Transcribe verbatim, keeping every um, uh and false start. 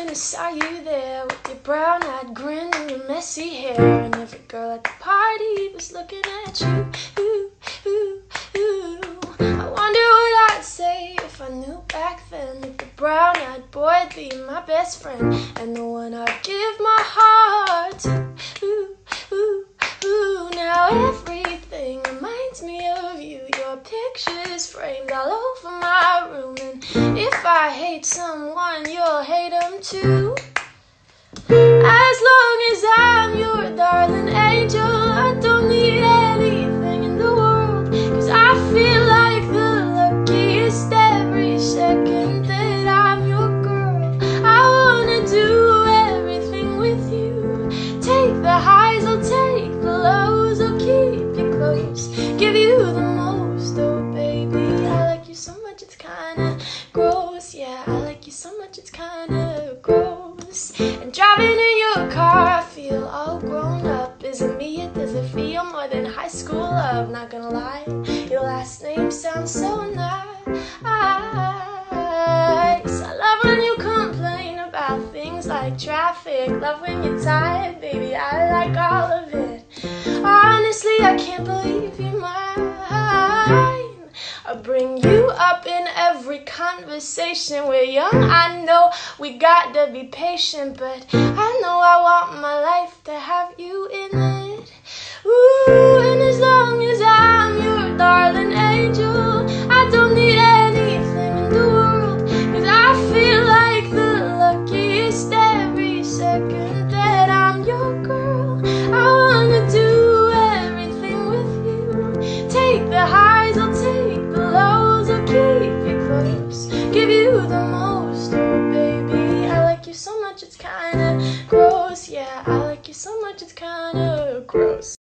I saw you there with your brown-eyed grin and your messy hair, and every girl at the party was looking at you. Ooh, ooh, ooh. I wonder what I'd say if I knew back then that the brown-eyed boy'd be my best friend and the one I'd give my heart to. Ooh, ooh, ooh. Now everything reminds me of you. Your picture's framed all over my room, and if I hate someone, you'll hate them too. As long as I'm your darling angel, I don't need anything in the world, 'cause I feel like the luckiest every second that I'm your girl. I wanna do everything with you. Take the highs, I'll take the lows, I'll keep you close, give you the most. Oh baby, I like you so much it's kinda gross. Yeah, I like you so much it's kinda gross. And driving in your car, I feel all grown up. Is it me or does it feel more than high school love? Not gonna lie, your last name sounds so nice. I love when you complain about things like traffic. Love when you're tired, baby, I like all of it. Honestly, I can't believe you're mine. I bring you up in every conversation. We're young, I know we got to be patient, but I know I want my life to have you in it. Ooh, and as long as I'm your darling angel, I don't need anything in the world, 'cause I feel like the luckiest every second that I'm your girl. I wanna do everything with you. Take the highs, I'll take the lows, I'll keep you close, give you the most. Oh baby, I like you so much it's kinda gross. Yeah, I like you so much it's kinda gross.